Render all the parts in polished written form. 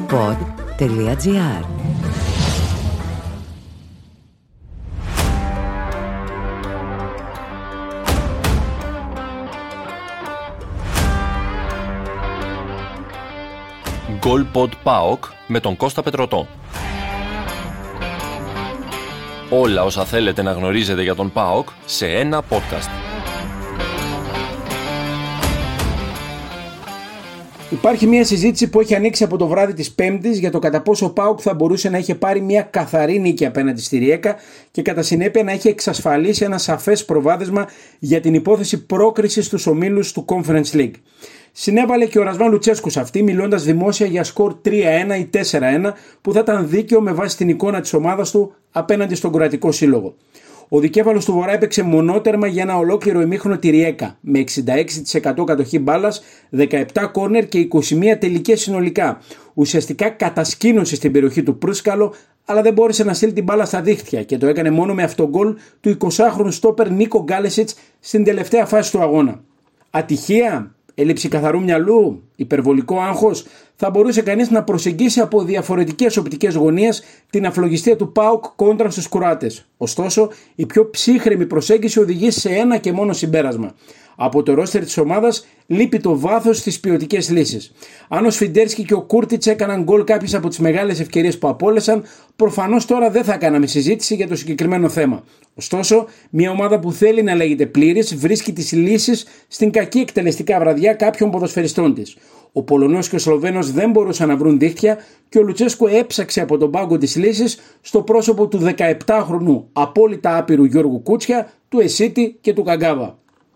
golpod.gr. Golpod ΠΑΟΚ με τον Κώστα Πετρωτό. Όλα όσα θέλετε να γνωρίζετε για τον ΠΑΟΚ σε ένα podcast. Υπάρχει μια συζήτηση που έχει ανοίξει από το βράδυ της Πέμπτης για το κατά πόσο ο ΠΑΟΚ θα μπορούσε να είχε πάρει μια καθαρή νίκη απέναντι στη Ριέκα και κατά συνέπεια να έχει εξασφαλίσει ένα σαφές προβάδισμα για την υπόθεση πρόκρισης στους ομίλους του Conference League. Συνέβαλε και ο Ρασβάν Λουτσέσκου σε αυτή, μιλώντας δημόσια για σκορ 3-1 ή 4-1 που θα ήταν δίκαιο με βάση την εικόνα της ομάδας του απέναντι στον Κροατικό Σύλλογο. Ο δικέφαλος του Βορρά έπαιξε μονότερμα για ένα ολόκληρο ημίχρονο τη Ριέκα, με 66% κατοχή μπάλας, 17 κόρνερ και 21 τελικές συνολικά. Ουσιαστικά κατασκήνωσε στην περιοχή του Προύσκαλο, αλλά δεν μπόρεσε να στείλει την μπάλα στα δίχτυα και το έκανε μόνο με αυτογκόλ του 20χρονου στόπερ Νίκο Γκάλεσιτς στην τελευταία φάση του αγώνα. Ατυχία? Έλλειψη καθαρού μυαλού? Υπερβολικό άγχος? Θα μπορούσε κανείς να προσεγγίσει από διαφορετικές οπτικές γωνίες την αφλογιστία του ΠΑΟΚ κόντρα στους Κροάτες. Ωστόσο, η πιο ψύχρεμη προσέγγιση οδηγεί σε ένα και μόνο συμπέρασμα. Από το ρόστερ της ομάδας λείπει το βάθος στις ποιοτικές λύσεις. Αν ο Σφιντέρσκι και ο Κούρτιτς έκαναν γκολ κάποιες από τις μεγάλες ευκαιρίες που απόλεσαν, προφανώς τώρα δεν θα κάναμε συζήτηση για το συγκεκριμένο θέμα. Ωστόσο, μια ομάδα που θέλει να λέγεται πλήρης βρίσκει τις λύσεις στην κακή εκτελεστικά βραδιά κάποιων ποδοσφαιριστών της. Ο Πολωνός και ο Σλοβαίνος δεν μπορούσαν να βρουν δίχτυα και ο Λουτσέσκου έψαξε από τον πάγκο τις λύσεις στο πρόσωπο του 17χρονου απόλυτα άπειρου Γιώργου Κούτσια, του Εσίτη και του Καγκάβα.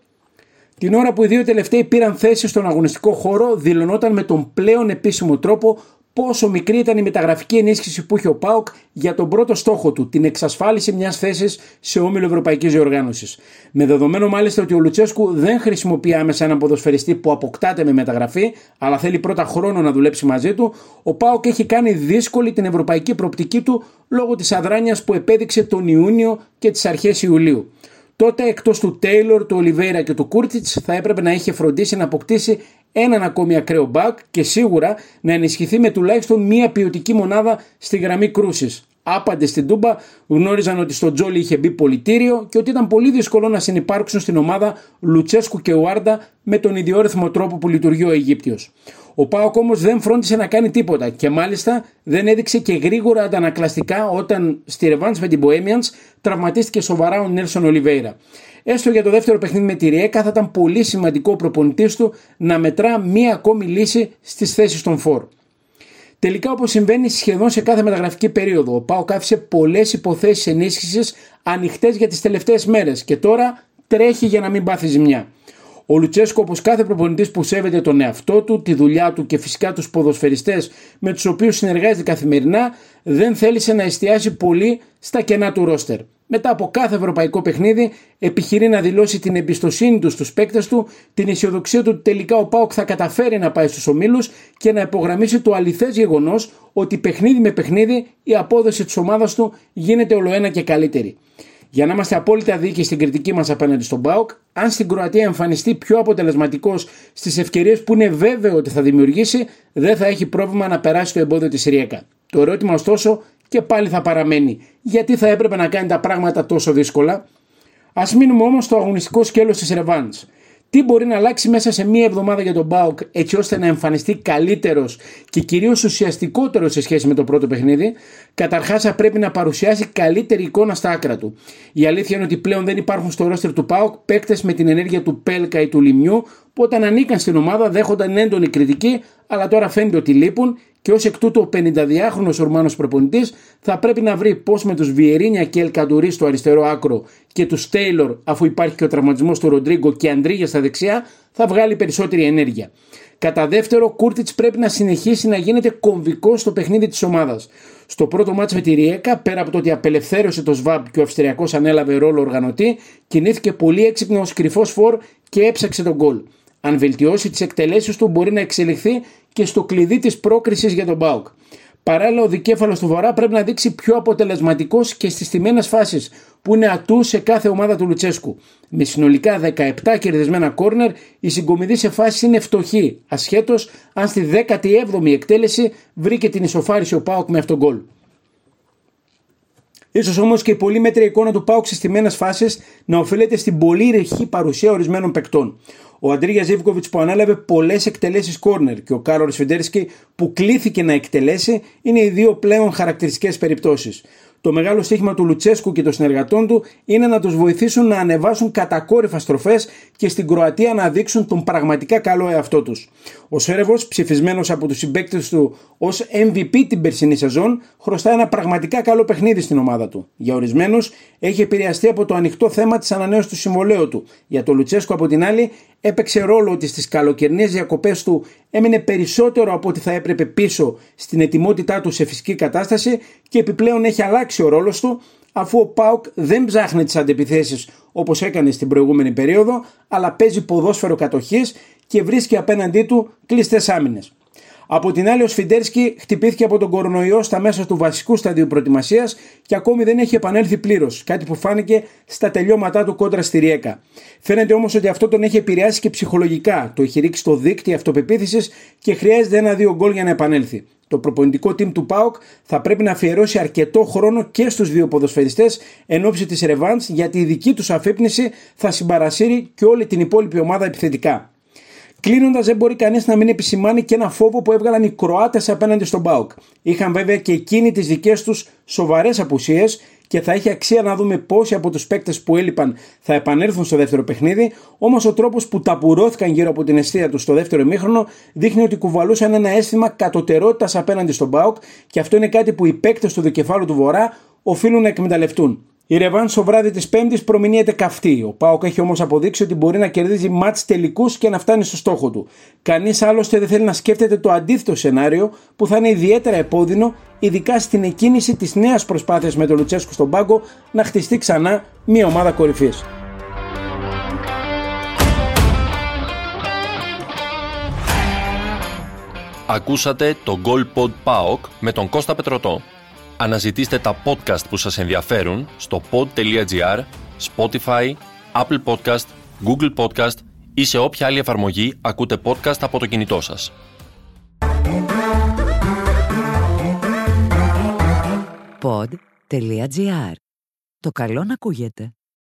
Την ώρα που οι δύο τελευταίοι πήραν θέση στον αγωνιστικό χώρο, δηλωνόταν με τον πλέον επίσημο τρόπο πόσο μικρή ήταν η μεταγραφική ενίσχυση που είχε ο ΠΑΟΚ για τον πρώτο στόχο του, την εξασφάλιση μιας θέσης σε όμιλο Ευρωπαϊκής Διοργάνωσης. Με δεδομένο μάλιστα ότι ο Λουτσέσκου δεν χρησιμοποιεί άμεσα έναν ποδοσφαιριστή που αποκτάται με μεταγραφή, αλλά θέλει πρώτα χρόνο να δουλέψει μαζί του, ο ΠΑΟΚ έχει κάνει δύσκολη την ευρωπαϊκή προοπτική του λόγω της αδράνειας που επέδειξε τον Ιούνιο και τις αρχές Ιουλίου. Τότε, εκτός του Τέιλορ, του Ολιβέιρα και του Κούρτιτς, θα έπρεπε να είχε φροντίσει να αποκτήσει έναν ακόμη ακραίο μπακ και σίγουρα να ενισχυθεί με τουλάχιστον μία ποιοτική μονάδα στη γραμμή κρούσης. Άπαντες στην Τούμπα γνώριζαν ότι στο Τζόλι είχε μπει πολιτήριο και ότι ήταν πολύ δύσκολο να συνυπάρξουν στην ομάδα Λουτσέσκου και Ουάρντα με τον ιδιόρυθμο τρόπο που λειτουργεί ο Αιγύπτιος. Ο ΠΑΟΚ όμως δεν φρόντισε να κάνει τίποτα και μάλιστα δεν έδειξε και γρήγορα αντανακλαστικά όταν στη ρεβάνς με την Bohemians τραυματίστηκε σοβαρά ο Νέλσον Ολιβέιρα. Έστω για το δεύτερο παιχνίδι με τη Ριέκα θα ήταν πολύ σημαντικό ο προπονητής του να μετρά μία ακόμη λύση στις θέσεις των φορ. Τελικά, όπως συμβαίνει σχεδόν σε κάθε μεταγραφική περίοδο, ο ΠΑΟΚ άφησε πολλές υποθέσεις ενίσχυσης ανοιχτές για τις τελευταίες μέρες και τώρα τρέχει για να μην πάθει ζημιά. Ο Λουτσέσκο, όπως κάθε προπονητής που σέβεται τον εαυτό του, τη δουλειά του και φυσικά τους ποδοσφαιριστές με τους οποίους συνεργάζεται καθημερινά, δεν θέλησε να εστιάσει πολύ στα κενά του ρόστερ. Μετά από κάθε ευρωπαϊκό παιχνίδι, επιχειρεί να δηλώσει την εμπιστοσύνη του στους παίκτες του, την αισιοδοξία του ότι τελικά ο ΠΑΟΚ θα καταφέρει να πάει στους ομίλους και να υπογραμμίσει το αληθές γεγονός ότι παιχνίδι με παιχνίδι η απόδοση της ομάδας του γίνεται ολοένα και καλύτερη. Για να είμαστε απόλυτα δίκαιοι στην κριτική μας απέναντι στον ΠΑΟΚ, αν στην Κροατία εμφανιστεί πιο αποτελεσματικός στις ευκαιρίες που είναι βέβαιο ότι θα δημιουργήσει, δεν θα έχει πρόβλημα να περάσει το εμπόδιο της Ριέκα. Το ερώτημα ωστόσο και πάλι θα παραμένει: γιατί θα έπρεπε να κάνει τα πράγματα τόσο δύσκολα? Ας μείνουμε όμως στο αγωνιστικό σκέλος της ρεβάνς. Τι μπορεί να αλλάξει μέσα σε μία εβδομάδα για τον ΠΑΟΚ έτσι ώστε να εμφανιστεί καλύτερος και κυρίως ουσιαστικότερος σε σχέση με το πρώτο παιχνίδι? Καταρχάς, θα πρέπει να παρουσιάσει καλύτερη εικόνα στα άκρα του. Η αλήθεια είναι ότι πλέον δεν υπάρχουν στο ρόστερ του ΠΑΟΚ παίκτες με την ενέργεια του Πέλκα ή του Λιμιού που όταν ανήκαν στην ομάδα δέχονταν έντονη κριτική, αλλά τώρα φαίνεται ότι λείπουν και ως εκ τούτου ο 52χρονος Ορμάνος προπονητής θα πρέπει να βρει πώς με τους Βιερίνια και Ελκαντουρί στο αριστερό άκρο και τους Τέιλορ, αφού υπάρχει και ο τραυματισμός του Ροντρίγκο και Αντρίγια στα δεξιά, θα βγάλει περισσότερη ενέργεια. Κατά δεύτερο, Κούρτιτς πρέπει να συνεχίσει να γίνεται κομβικός στο παιχνίδι της ομάδας. Στο πρώτο μάτς με τη Ριέκα, πέρα από το ότι απελευθέρωσε το ΣΒΑΠ και ο Αυστριακός ανέλαβε ρόλο οργανωτή, κινήθηκε πολύ έξυπνα ως κρυφός φορ και έψαξε τον γκολ. Αν βελτιώσει τις εκτελέσεις του, μπορεί να εξελιχθεί και στο κλειδί της πρόκρισης για τον ΠΑΟΚ. Παράλληλα, ο δικέφαλος του Βορρά πρέπει να δείξει πιο αποτελεσματικός και στις στιμένες φάσεις, που είναι ατού σε κάθε ομάδα του Λουτσέσκου. Με συνολικά 17 κερδισμένα κόρνερ, η συγκομιδή σε φάσεις είναι φτωχή, ασχέτως αν στη 17η εκτέλεση βρήκε την ισοφάριση ο ΠΑΟΚ με αυτόν γκολ. Ίσως όμως και η πολύ μέτρια εικόνα του ΠΑΟΚ στις στιμένες φάσεις να οφείλεται στην πολύ ρηχή παρουσία ορισμένων παικτών. Ο Αντρίγια Ζίβκοβιτς που ανέλαβε πολλές εκτελέσεις κόρνερ και ο Κάρολ Σφιντέρσκι που κλήθηκε να εκτελέσει είναι οι δύο πλέον χαρακτηριστικές περιπτώσεις. Το μεγάλο στοίχημα του Λουτσέσκου και των συνεργατών του είναι να τους βοηθήσουν να ανεβάσουν κατακόρυφα στροφές και στην Κροατία να δείξουν τον πραγματικά καλό εαυτό τους. Ο Σέρεβος, ψηφισμένος από τους συμπαίκτες του ως MVP την περσινή σεζόν, χρωστά ένα πραγματικά καλό παιχνίδι στην ομάδα του. Για ορισμένους, έχει επηρεαστεί από το ανοιχτό θέμα της ανανέωσης του συμβολαίου του. Για τον Λουτσέσκου, από την άλλη, έπαιξε ρόλο ότι στις καλοκαιρινές διακοπές του έμεινε περισσότερο από ό,τι θα έπρεπε πίσω στην ετοιμότητά του σε φυσική κατάσταση και επιπλέον έχει αλλάξει ο ρόλος του, αφού ο ΠΑΟΚ δεν ψάχνει τις αντεπιθέσεις όπως έκανε στην προηγούμενη περίοδο, αλλά παίζει ποδόσφαιρο κατοχής και βρίσκει απέναντί του κλειστές άμυνες. Από την άλλη, ο Σφιντέρσκι χτυπήθηκε από τον κορονοϊό στα μέσα του βασικού σταδίου προετοιμασίας και ακόμη δεν έχει επανέλθει πλήρως, κάτι που φάνηκε στα τελειώματά του κόντρα στη Ριέκα. Φαίνεται όμως ότι αυτό τον έχει επηρεάσει και ψυχολογικά. Το έχει ρίξει στο δίκτυο αυτοπεποίθησης και χρειάζεται 1-2 γκολ για να επανέλθει. Το προπονητικό team του ΠΑΟΚ θα πρέπει να αφιερώσει αρκετό χρόνο και στους δύο ποδοσφαιριστές εν ώψη της ρεβάνς, γιατί η δική τους αφύπνιση θα συμπαρασύρει και όλη την υπόλοιπη ομάδα επιθετικά. Κλείνοντας, δεν μπορεί κανείς να μην επισημάνει και ένα φόβο που έβγαλαν οι Κροάτες απέναντι στον ΠΑΟΚ. Είχαν βέβαια και εκείνοι τις δικές τους σοβαρές απουσίες και θα έχει αξία να δούμε πόσοι από τους παίκτες που έλειπαν θα επανέλθουν στο δεύτερο παιχνίδι. Όμως ο τρόπος που ταπουρώθηκαν γύρω από την εστία τους στο δεύτερο ημίχρονο δείχνει ότι κουβαλούσαν ένα αίσθημα κατωτερότητας απέναντι στον ΠΑΟΚ και αυτό είναι κάτι που οι παίκτες του δικεφάλου του Βορρά οφείλουν να εκμεταλλευτούν. Η ρεβάνς στο βράδυ της Πέμπτης προμηνύεται καυτή. Ο ΠΑΟΚ έχει όμως αποδείξει ότι μπορεί να κερδίζει μάτς τελικούς και να φτάνει στο στόχο του. Κανείς άλλωστε δεν θέλει να σκέφτεται το αντίθετο σενάριο που θα είναι ιδιαίτερα επώδυνο, ειδικά στην εκκίνηση της νέας προσπάθειας με τον Λουτσέσκου στον πάγκο να χτιστεί ξανά μια ομάδα κορυφής. Ακούσατε το Goal Pod PAOK με τον Κώστα Πετρωτό. Αναζητήστε τα podcast που σας ενδιαφέρουν στο pod.gr, Spotify, Apple Podcast, Google Podcast ή σε όποια άλλη εφαρμογή ακούτε podcast από το κινητό σας. Pod.gr. Το καλό να ακούγεται.